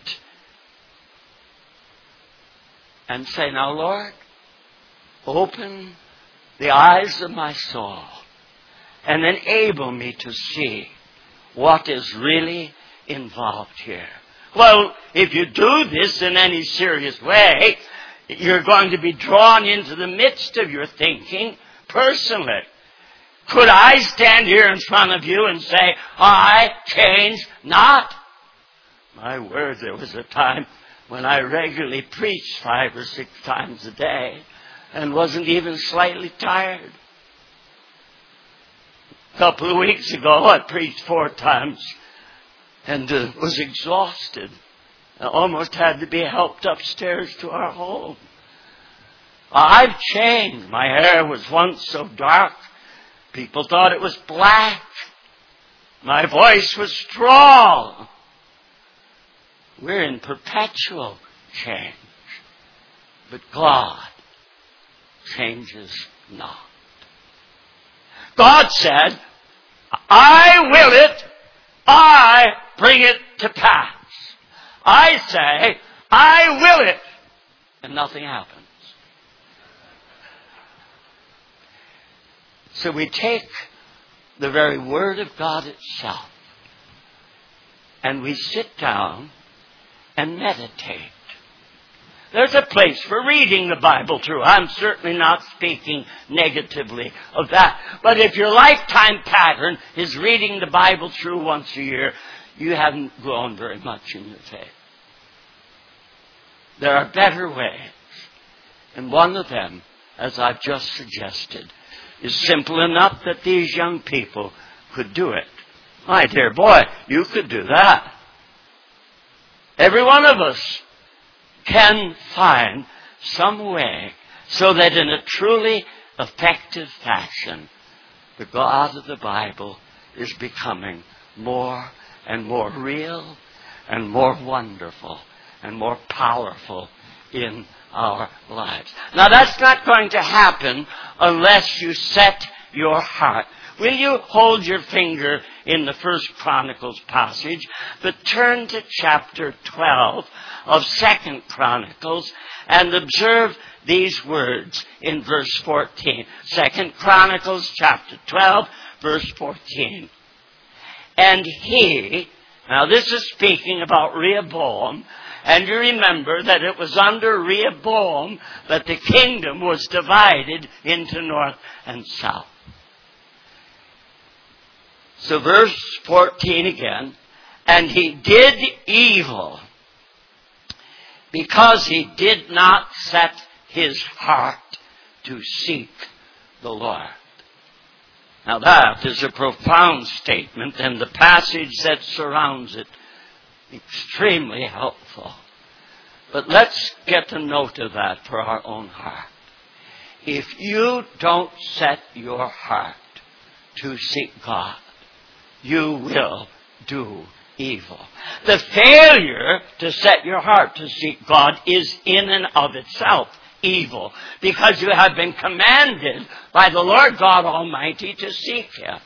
and say, now Lord, open the eyes of my soul and enable me to see what is really involved here? Well, if you do this in any serious way, you're going to be drawn into the midst of your thinking personally. Could I stand here in front of you and say, I change not? My word, there was a time when I regularly preached 5 or 6 times a day and wasn't even slightly tired. A couple of weeks ago, I preached 4 times and was exhausted. I almost had to be helped upstairs to our home. I've changed. My hair was once so dark, people thought it was black. My voice was strong. We're in perpetual change. But God changes not. God said, I will it, I bring it to pass. I say, I will it, and nothing happens. So we take the very Word of God itself, and we sit down and meditate. There's a place for reading the Bible through. I'm certainly not speaking negatively of that. But if your lifetime pattern is reading the Bible through once a year, you haven't grown very much in your faith. There are better ways. And one of them, as I've just suggested, is simple enough that these young people could do it. My dear boy, you could do that. Every one of us can find some way so that in a truly effective fashion, the God of the Bible is becoming more and more real and more wonderful and more powerful in our lives. Now that's not going to happen unless you set your heart. Will you hold your finger in the 1 Chronicles passage, but turn to chapter 12 of 2 Chronicles and observe these words in verse 14. 2 Chronicles chapter 12, verse 14. And he, now this is speaking about Rehoboam, and you remember that it was under Rehoboam that the kingdom was divided into north and south. So verse 14 again, and he did evil because he did not set his heart to seek the Lord. Now that is a profound statement, and the passage that surrounds it extremely helpful. But let's get a note of that for our own heart. If you don't set your heart to seek God, you will do evil. The failure to set your heart to seek God is in and of itself evil, because you have been commanded by the Lord God Almighty to seek Him.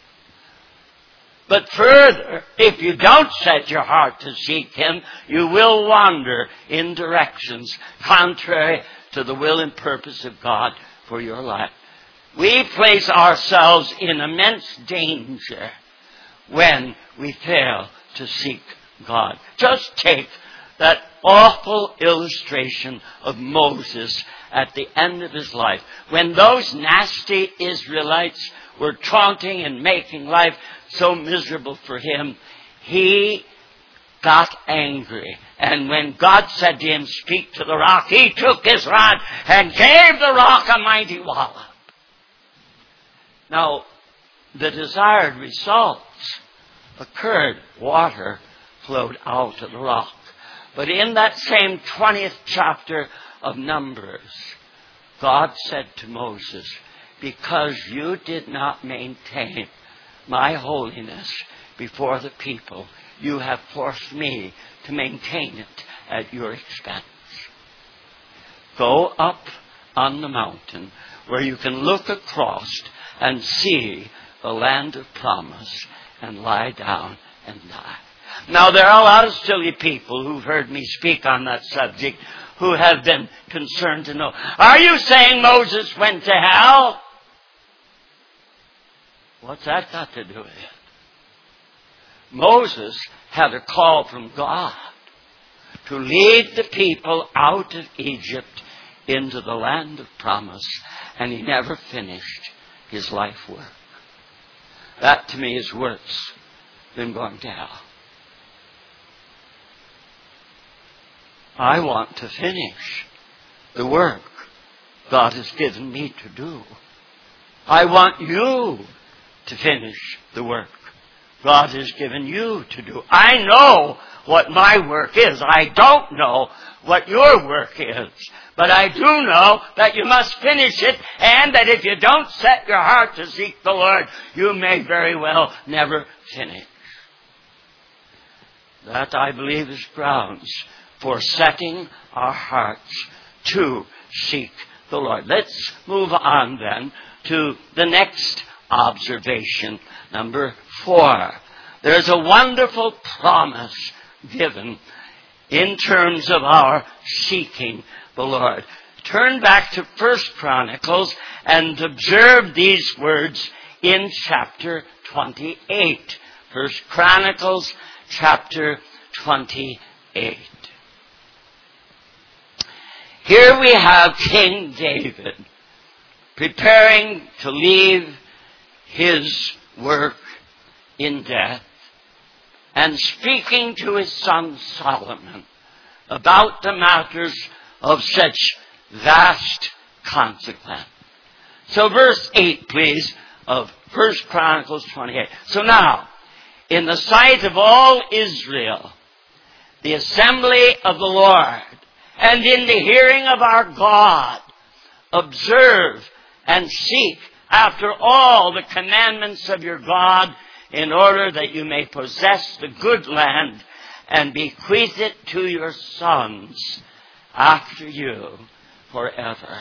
But further, if you don't set your heart to seek Him, you will wander in directions contrary to the will and purpose of God for your life. We place ourselves in immense danger when we fail to seek God. Just take that awful illustration of Moses at the end of his life. When those nasty Israelites were taunting and making life so miserable for him, he got angry. And when God said to him, speak to the rock, he took his rod and gave the rock a mighty wallop. Now, the desired results occurred. Water flowed out of the rock. But in that same 20th chapter of Numbers, God said to Moses, because you did not maintain my holiness before the people, you have forced me to maintain it at your expense. Go up on the mountain where you can look across and see the land of promise and lie down and die. Now, there are a lot of silly people who've heard me speak on that subject who have been concerned to know, are you saying Moses went to hell? What's that got to do with it? Moses had a call from God to lead the people out of Egypt into the land of promise, and he never finished his life work. That to me is worse than going to hell. I want to finish the work God has given me to do. I want you to finish the work God has given you to do. I know what my work is. I don't know what your work is. But I do know that you must finish it, and that if you don't set your heart to seek the Lord, you may very well never finish. That, I believe, is grounds for setting our hearts to seek the Lord. Let's move on then to the next observation, number 4. There's a wonderful promise given in terms of our seeking the Lord. Turn back to 1 Chronicles and observe these words in chapter 28. 1 Chronicles chapter 28. Here we have King David preparing to leave his work in death and speaking to his son Solomon about the matters of such vast consequence. So verse 8, please, of 1 Chronicles 28. So now, in the sight of all Israel, the assembly of the Lord, and in the hearing of our God, observe and seek after all the commandments of your God, in order that you may possess the good land and bequeath it to your sons after you forever.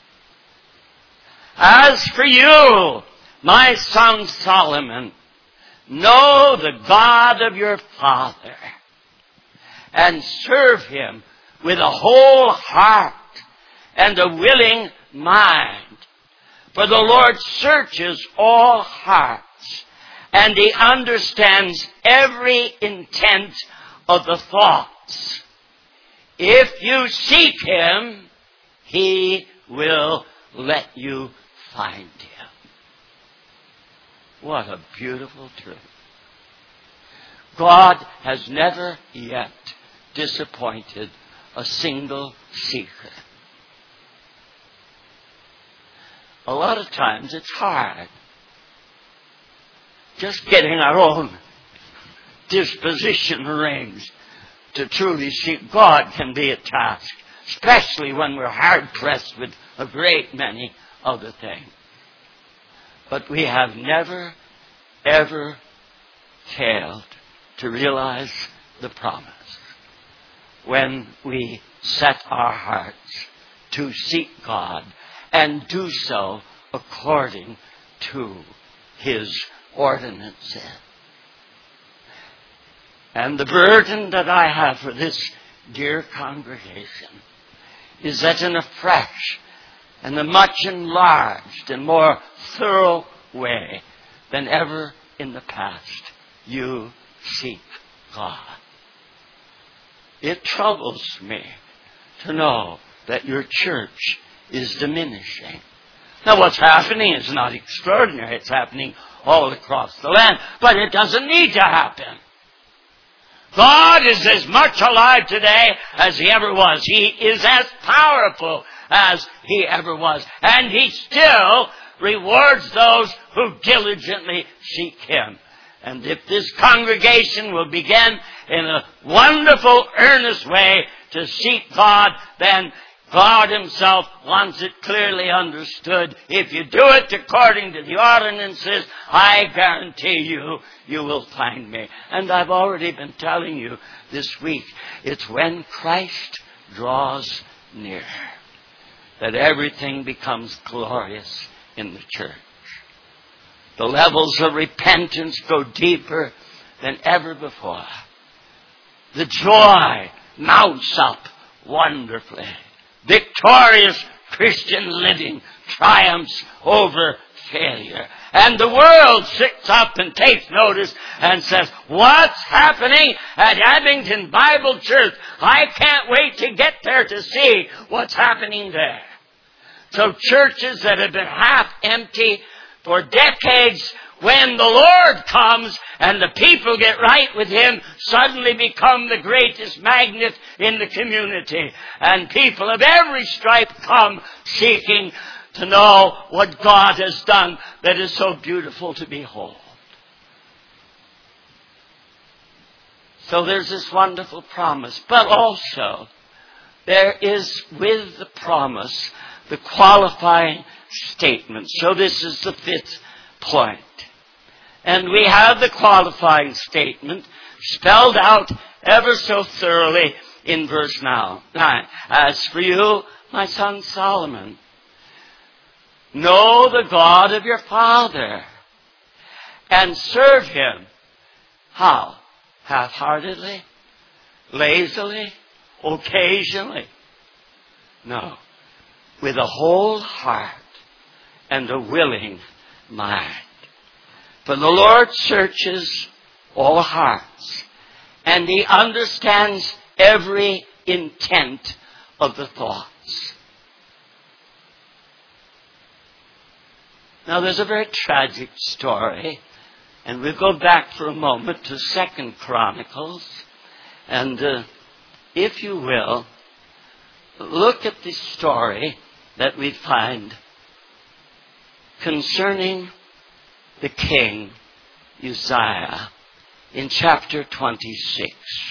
As for you, my son Solomon, know the God of your father and serve him with a whole heart and a willing mind. For the Lord searches all hearts, and he understands every intent of the thoughts. If you seek him, he will let you find him. What a beautiful truth. God has never yet disappointed a single seeker. A lot of times it's hard. Just getting our own disposition arranged to truly seek God can be a task, especially when we're hard-pressed with a great many other things. But we have never, ever failed to realize the promise when we set our hearts to seek God and do so according to his ordinances. And the burden that I have for this dear congregation is that in a fresh and a much enlarged and more thorough way than ever in the past, you seek God. It troubles me to know that your church is diminishing. Now what's happening is not extraordinary. It's happening all across the land. But it doesn't need to happen. God is as much alive today as He ever was. He is as powerful as He ever was. And He still rewards those who diligently seek Him. And if this congregation will begin in a wonderful, earnest way to seek God, then God Himself wants it clearly understood. If you do it according to the ordinances, I guarantee you, you will find me. And I've already been telling you this week, it's when Christ draws near that everything becomes glorious in the church. The levels of repentance go deeper than ever before. The joy mounts up wonderfully. Victorious Christian living triumphs over failure. And the world sits up and takes notice and says, what's happening at Abington Bible Church? I can't wait to get there to see what's happening there. So churches that have been half empty for decades, when the Lord comes and the people get right with Him, suddenly become the greatest magnet in the community. And people of every stripe come seeking to know what God has done that is so beautiful to behold. So there's this wonderful promise. But also, there is with the promise the qualifying statement. So this is the fifth point. And we have the qualifying statement spelled out ever so thoroughly in verse 9. As for you, my son Solomon, know the God of your father and serve Him. How? Half-heartedly? Lazily? Occasionally? No. With a whole heart and a willing mind. For the Lord searches all hearts, and He understands every intent of the thoughts. Now there's a very tragic story, and we'll go back for a moment to 2 Chronicles, and if you will, look at the story that we find concerning the king Uzziah in chapter 26.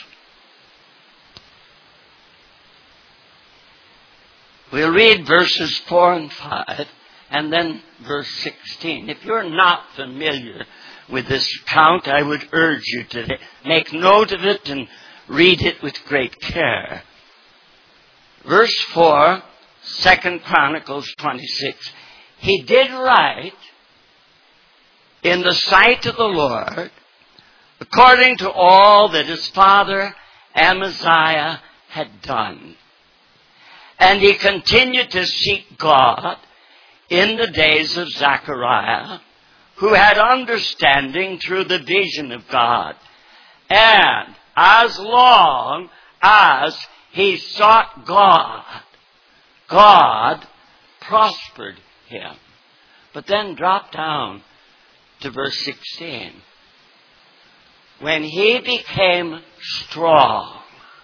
We'll read verses 4 and 5 and then verse 16. If you're not familiar with this account, I would urge you to make note of it and read it with great care. Verse 4, 2 Chronicles 26. He did right in the sight of the Lord, according to all that his father Amaziah had done. And he continued to seek God in the days of Zechariah, who had understanding through the vision of God. And as long as he sought God, God prospered him. But then drop down to verse 16. When he became strong,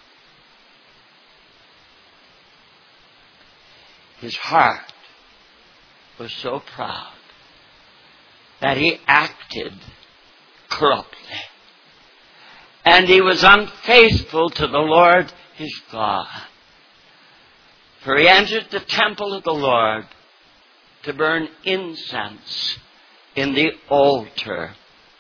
his heart was so proud that he acted corruptly. And he was unfaithful to the Lord his God. For he entered the temple of the Lord to burn incense in the altar.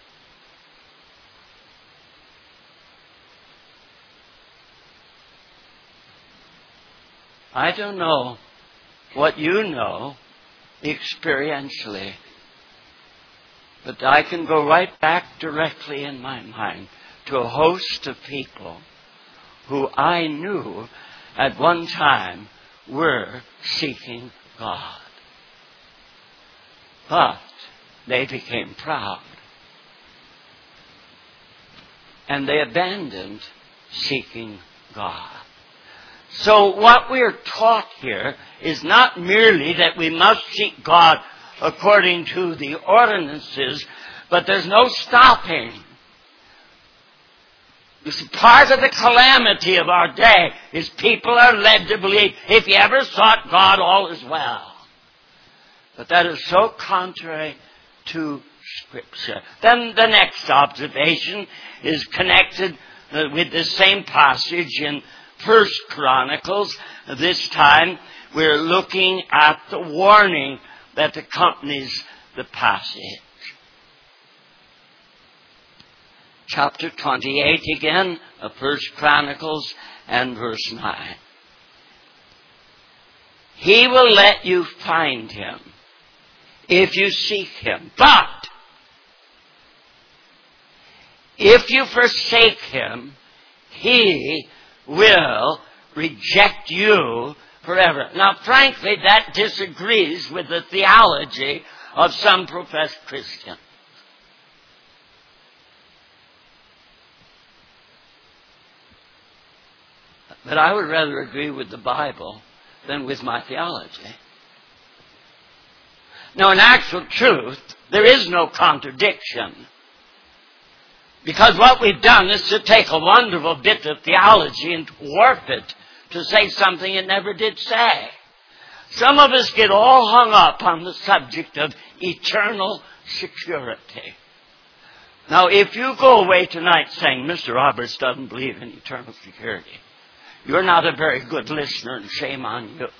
I don't know what you know experientially, but I can go right back directly in my mind to a host of people who I knew at one time were seeking God. But they became proud. And they abandoned seeking God. So what we are taught here is not merely that we must seek God according to the ordinances, but there's no stopping. You see, part of the calamity of our day is people are led to believe if you ever sought God, all is well. But that is so contrary to Scripture. Then the next observation is connected with the same passage in 1 Chronicles. This time we're looking at the warning that accompanies the passage. Chapter 28 again of 1 Chronicles and verse 9. He will let you find him if you seek him. But if you forsake him, he will reject you forever. Now, frankly, that disagrees with the theology of some professed Christians. But I would rather agree with the Bible than with my theology. Now, in actual truth, there is no contradiction. Because what we've done is to take a wonderful bit of theology and warp it to say something it never did say. Some of us get all hung up on the subject of eternal security. Now, if you go away tonight saying, Mr. Roberts doesn't believe in eternal security, you're not a very good listener, and shame on you.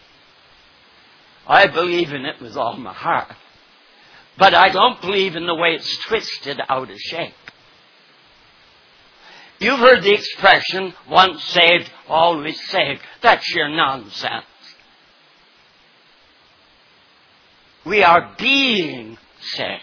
I believe in it with all my heart. But I don't believe in the way it's twisted out of shape. You've heard the expression, once saved, always saved. That's sheer nonsense. We are being saved.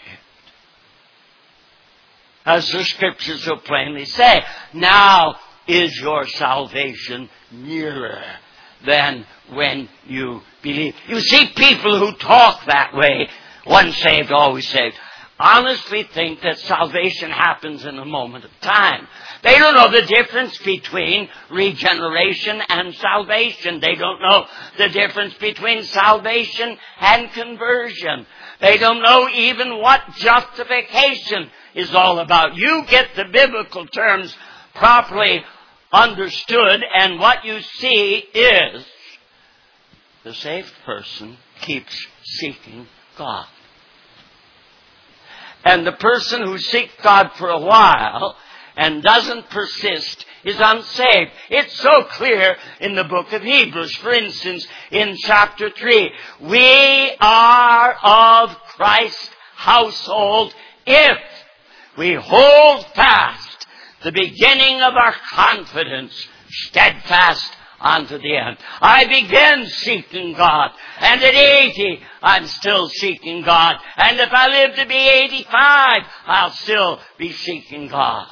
As the Scriptures so plainly say, now is your salvation nearer than when you believe. You see, people who talk that way, once saved, always saved, honestly think that salvation happens in a moment of time. They don't know the difference between regeneration and salvation. They don't know the difference between salvation and conversion. They don't know even what justification is all about. You get the biblical terms properly understood, and what you see is the saved person keeps seeking God. And the person who seeks God for a while and doesn't persist is unsaved. It's so clear in the book of Hebrews. For instance, in chapter 3, we are of Christ's household if we hold fast the beginning of our confidence steadfast unto the end. I began seeking God, and at 80, I'm still seeking God. And if I live to be 85, I'll still be seeking God.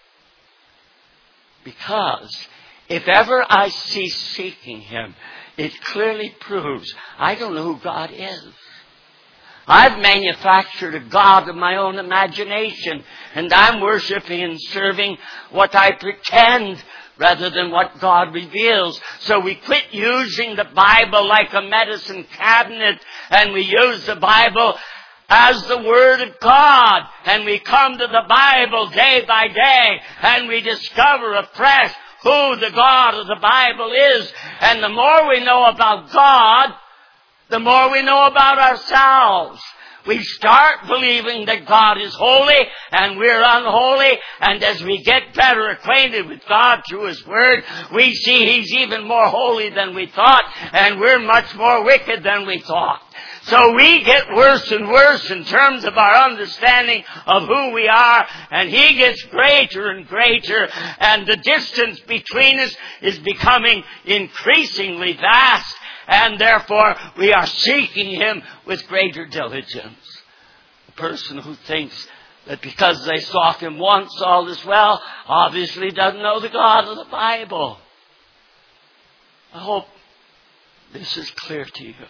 Because if ever I cease seeking him, it clearly proves I don't know who God is. I've manufactured a God of my own imagination, and I'm worshiping and serving what I pretend rather than what God reveals. So we quit using the Bible like a medicine cabinet, and we use the Bible as the Word of God. And we come to the Bible day by day, and we discover afresh who the God of the Bible is. And the more we know about God, the more we know about ourselves. We start believing that God is holy and we're unholy, and as we get better acquainted with God through His Word, we see He's even more holy than we thought, and we're much more wicked than we thought. So we get worse and worse in terms of our understanding of who we are, and He gets greater and greater, and the distance between us is becoming increasingly vast, and therefore we are seeking Him with greater diligence. The person who thinks that because they sought Him once all is well obviously doesn't know the God of the Bible. I hope this is clear to you.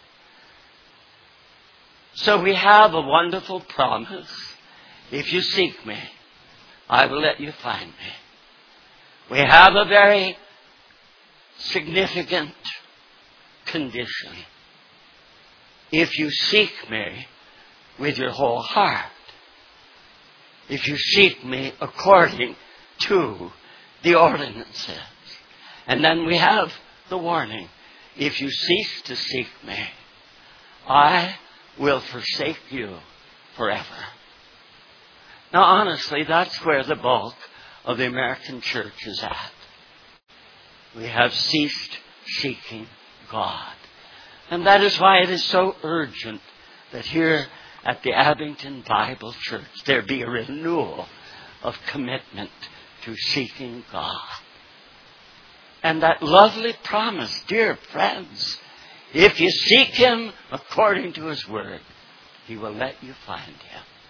So we have a wonderful promise. If you seek me, I will let you find me. We have a very significant condition. If you seek me with your whole heart, if you seek me according to the ordinances. And then we have the warning, if you cease to seek me, I will forsake you forever. Now honestly, that's where the bulk of the American church is at. We have ceased seeking God. And that is why it is so urgent that here at the Abington Bible Church there be a renewal of commitment to seeking God. And that lovely promise, dear friends, if you seek Him according to His Word, He will let you find Him.